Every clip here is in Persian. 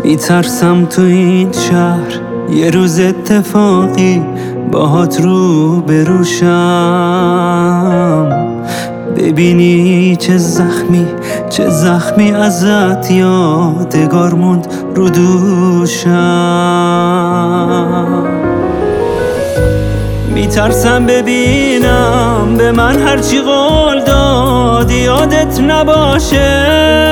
میترسم تو این شهر یه روز اتفاقی باهات رو بروشم، ببینی چه زخمی ازت یادگار موند رو دوشم. میترسم ببینم به من هرچی قول دادی یادت نباشه،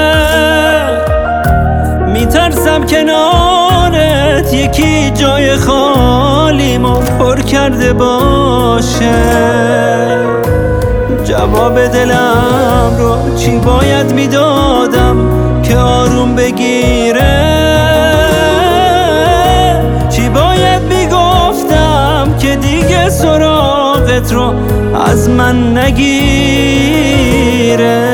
میترسم کنارت یکی جای خالیمو پر کرده باشه. جواب دلم رو چی باید میدادم که آروم بگیره، چی باید میگفتم که دیگه سراغت رو از من نگیره.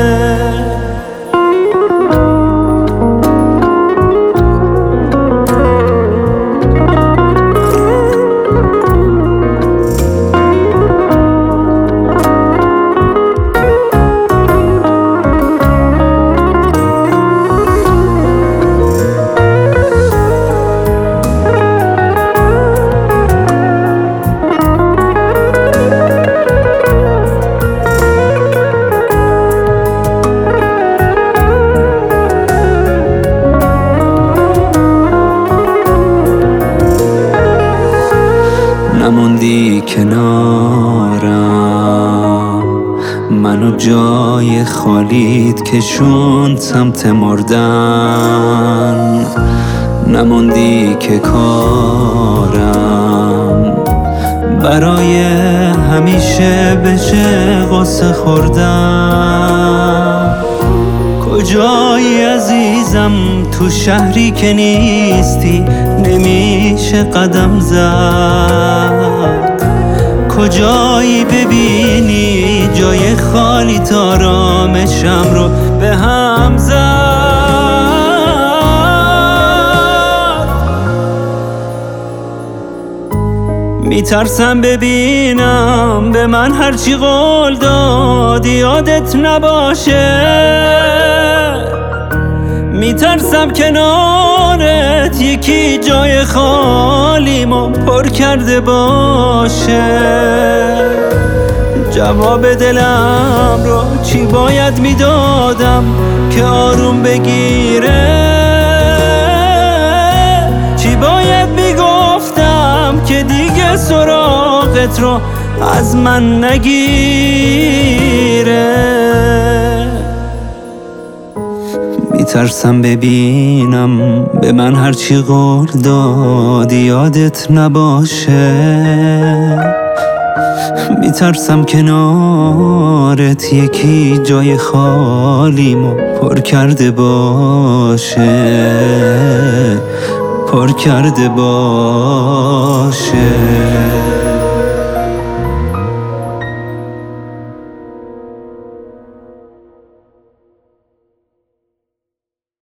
نموندی کنارم، منو جای خالیت کشوند سمت مردن. نموندی که کارم برای همیشه بشه قصه خوردن. کجایی عزیزم تو شهری که نیستی نمیشه قدم زد، کجایی ببینی جای خالی تا آرامشم رو به هم زد. میترسم ببینم به من هرچی قول دادی یادت نباشه، میترسم کنارت یکی جای خالیمو پر کرده باشه. جواب دلم رو چی باید میدادم که آروم بگیره، چی باید میگفتم که دیگه سراغت رو از من نگیره. میترسم ببینم به من هرچی قول دادی یادت نباشه، میترسم کنارت یکی جای خالیمو پر کرده باشه.